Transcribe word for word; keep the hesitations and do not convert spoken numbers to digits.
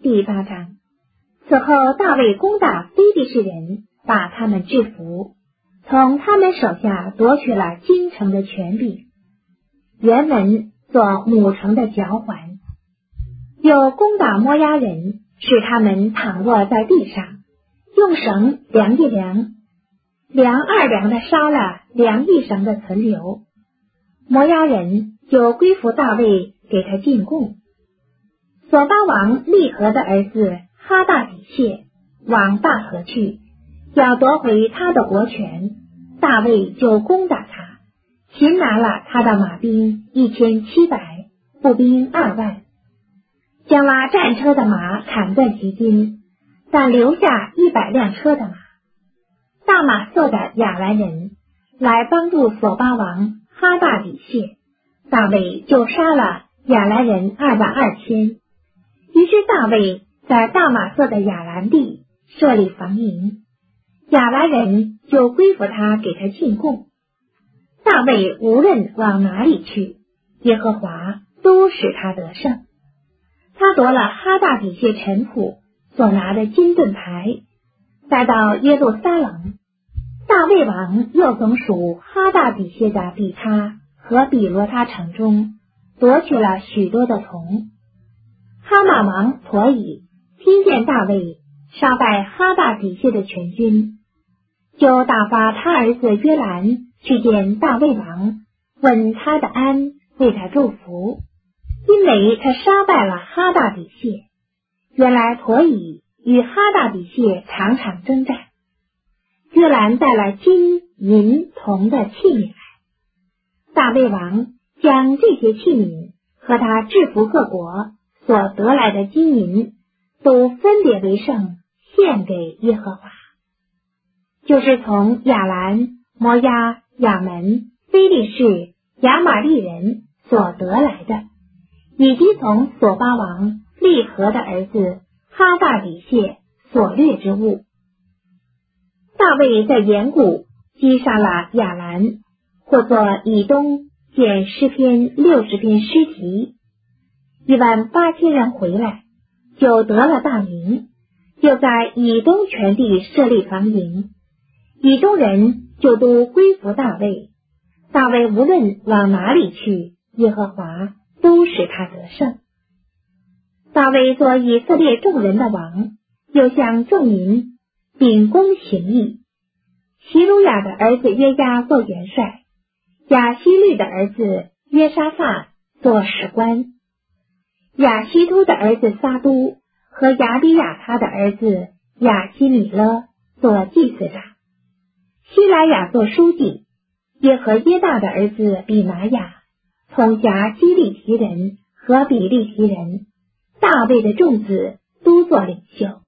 第八章。此后大卫攻打非利士人，把他们制服，从他们手下夺取了京城的权柄。原文做母城的脚环。又攻打摩押人，使他们躺卧在地上，用绳量一量，量二量的杀了量一绳的存留。摩押人就归服大卫，给他进贡。索巴王利和的儿子哈大底谢往大河去，要夺回他的国权，大卫就攻打他，擒拿了他的马兵一千七百，步兵二万，将拉战车的马砍断其筋，但留下一百辆车的马。大马色的亚兰人来帮助索巴王哈大底谢，大卫就杀了亚兰人二万二千。于是大卫在大马色的亚兰地设立防营，亚兰人就归服他，给他进贡。大卫无论往哪里去，耶和华都使他得胜。他夺了哈大底谢臣仆所拿的金盾牌，带到耶路撒冷。大卫王又总属哈大底谢的比他和比罗他城中，夺取了许多的铜。哈马王陀以听见大卫杀败哈大底谢的全军，就打发他儿子约兰去见大卫王，问他的安，为他祝福，因为他杀败了哈大底谢。原来陀以与哈大底谢常常征战。约兰带了金银铜的器皿来，大卫王将这些器皿和他制服各国所得来的金银都分别为圣，献给耶和华。就是从亚兰、摩押、亚门、非利士、亚玛利人所得来的，以及从索巴王利和的儿子哈大底谢所掠之物。大卫在岩谷击杀了亚兰，或作以东见诗篇六十篇诗集，一万八千人回来，就得了大名，又在以东全地设立防营，以东人就都归服大卫。大卫无论往哪里去，耶和华都使他得胜。大卫做以色列众人的王，又向众民秉公行义。希鲁雅的儿子约押做元帅，亚希律的儿子约沙法做史官，亚希突的儿子撒都和亚比亚他的儿子亚希米勒做祭司长，希莱亚做书记，耶和耶大的儿子比拿雅统辖基利提人和比利提人，大卫的众子都做领袖。